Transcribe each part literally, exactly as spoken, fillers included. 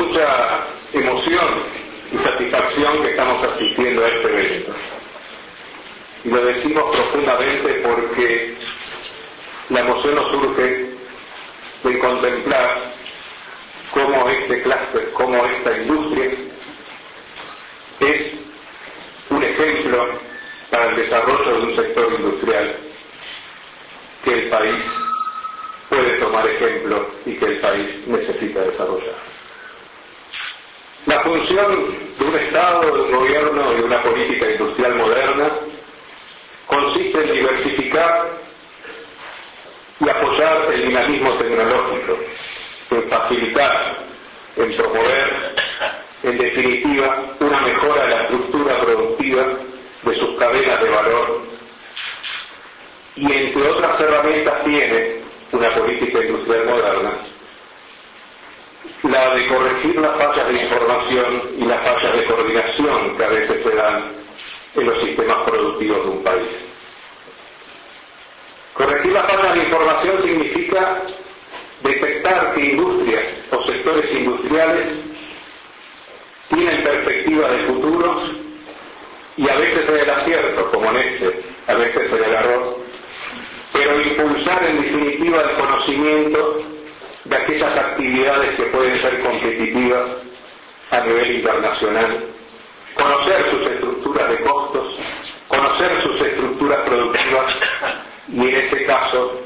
mucha emoción y satisfacción que estamos asistiendo a este evento. Y lo decimos profundamente porque la emoción nos surge de contemplar cómo este clúster, cómo esta industria es un ejemplo para el desarrollo de un sector industrial que el país puede tomar ejemplo y que el país necesita desarrollar. La función de un Estado, de un gobierno y de una política industrial moderna consiste en diversificar y apoyar el dinamismo tecnológico, en facilitar, en promover, en definitiva, una mejora de la estructura productiva de sus cadenas de valor. Y entre otras herramientas tiene una política industrial moderna la de corregir las fallas de información y las fallas de coordinación que a veces se dan en los sistemas productivos de un país. Corregir las fallas de información significa detectar que industrias o sectores industriales tienen perspectivas de futuro y a veces en el acierto, como en este, a veces en el error, pero impulsar en definitiva el conocimiento de aquellas actividades que pueden ser competitivas a nivel internacional, conocer sus estructuras de costos, conocer sus estructuras productivas y en ese caso,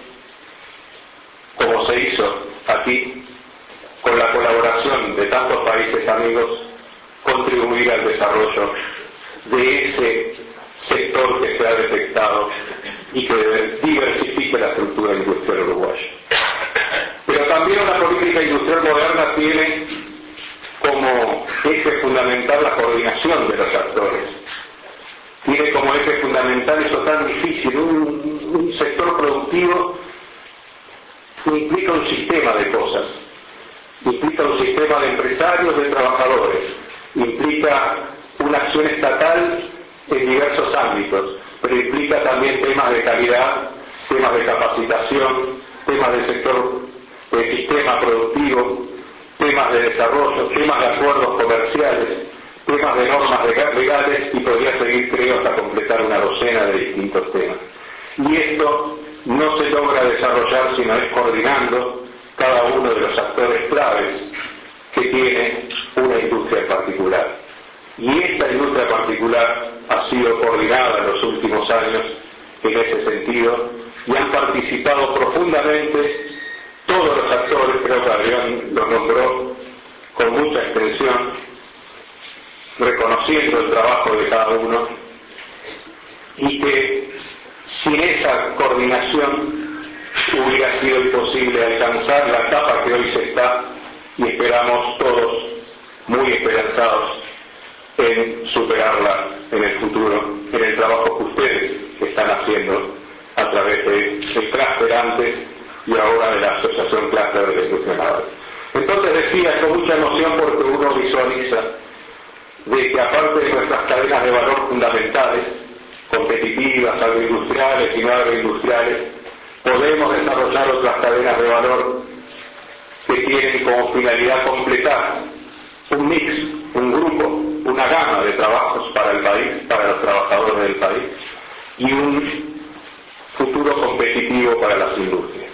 como se hizo aquí, con la colaboración de tantos países amigos, contribuir al desarrollo de ese sector que se ha detectado y que diversifique la estructura industrial uruguaya. Pero también una política industrial moderna tiene como eje fundamental la coordinación de los actores. Tiene como eje fundamental eso tan difícil. Un, un sector productivo implica un sistema de cosas. Implica un sistema de empresarios, de trabajadores. Implica una acción estatal en diversos ámbitos, pero implica también temas de calidad, temas de capacitación, temas del sector del sistema productivo, temas de desarrollo, temas de acuerdos comerciales, temas de normas legales y podría seguir, creo, hasta completar una docena de distintos temas. Y esto no se logra desarrollar sino es coordinando cada uno de los actores claves que tiene una industria en particular. Y esta industria particular ha sido coordinada en los últimos años en ese sentido y han participado profundamente todos los actores, creo que Adrián los nombró con mucha extensión, reconociendo el trabajo de cada uno y que sin esa coordinación hubiera sido imposible alcanzar la etapa que hoy se está y esperamos todos muy esperanzados en superarla en el futuro, en el trabajo que ustedes están haciendo a través de el clúster antes y ahora de la Asociación Clúster de la Industria Naval. Entonces decía con mucha emoción porque uno visualiza de que aparte de nuestras cadenas de valor fundamentales, competitivas, agroindustriales y no agroindustriales, podemos desarrollar otras cadenas de valor que tienen como finalidad completar un mix, un grupo, una gama de trabajos para el país, para los trabajadores del país y un futuro competitivo para las industrias.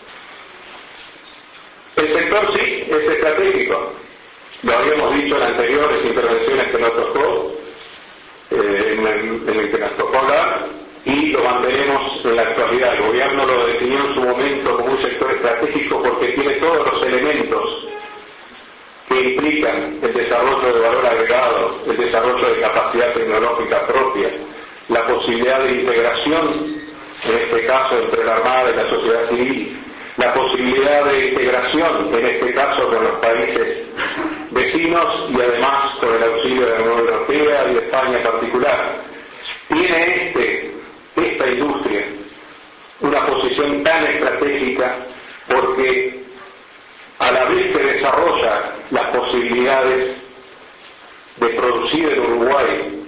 El sector sí es estratégico, lo habíamos dicho en anteriores intervenciones que nos tocó, eh, en, el, en el que nos tocó hablar, y lo mantenemos en la actualidad. El gobierno lo definió en su momento como un sector estratégico porque tiene todos los elementos que implican el desarrollo de valor agregado, el desarrollo de capacidad tecnológica propia, la posibilidad de integración, en este caso entre la Armada y la sociedad civil, la posibilidad de integración, en este caso con los países vecinos y además con el auxilio de la Unión Europea y de España en particular. Tiene este, esta industria una posición tan estratégica porque a la vez que desarrolla las posibilidades de producir en Uruguay,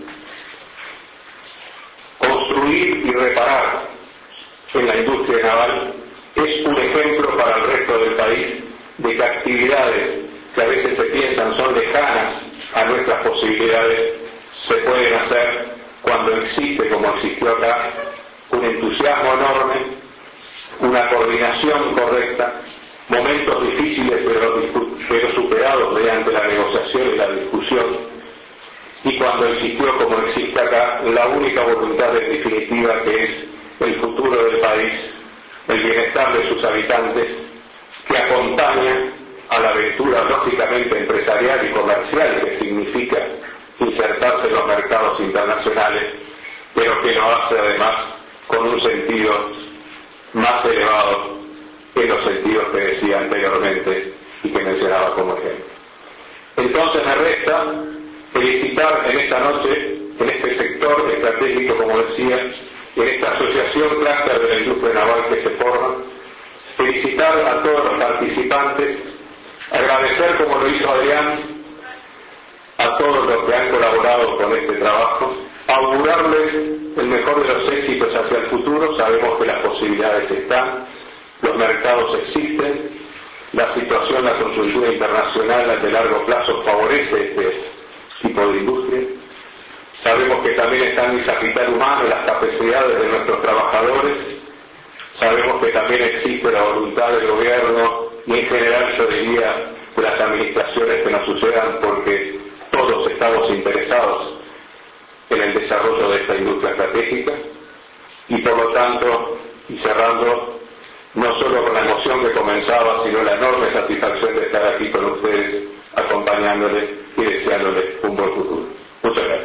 construir y reparar en la industria naval, es un ejemplo para el resto del país de que actividades que a veces se piensan son lejanas a nuestras posibilidades, se pueden hacer cuando existe, como existió acá, un entusiasmo enorme, una coordinación correcta, momentos difíciles pero, pero superados mediante la negociación y la discusión, y cuando existió, como existe acá, la única voluntad en definitiva, que es el futuro del país, el bienestar de sus habitantes, que acompaña a la aventura lógicamente empresarial y comercial que significa insertarse en los mercados internacionales, pero que lo hace además con un sentido más elevado en los sentidos que decía anteriormente y que mencionaba como ejemplo. Entonces me resta felicitar en esta noche, en este sector estratégico, como decía, en esta asociación clúster de la industria naval que se forma, felicitar a todos los participantes, agradecer, como lo hizo Adrián, a todos los que han colaborado con este trabajo, augurarles el mejor de los éxitos hacia el futuro. Sabemos que las posibilidades están, los mercados existen, la situación, la coyuntura internacional de largo plazo favorece este tipo de industria. Sabemos que también está en el capital humano, las capacidades de nuestros trabajadores. Sabemos que también existe la voluntad del gobierno y en general, yo diría, de las administraciones que nos sucedan, porque todos estamos interesados en el desarrollo de esta industria estratégica, y por lo tanto, y cerrando, no solo con la emoción que comenzaba, sino la enorme satisfacción de estar aquí con ustedes, acompañándoles y deseándoles un buen futuro. Muchas gracias.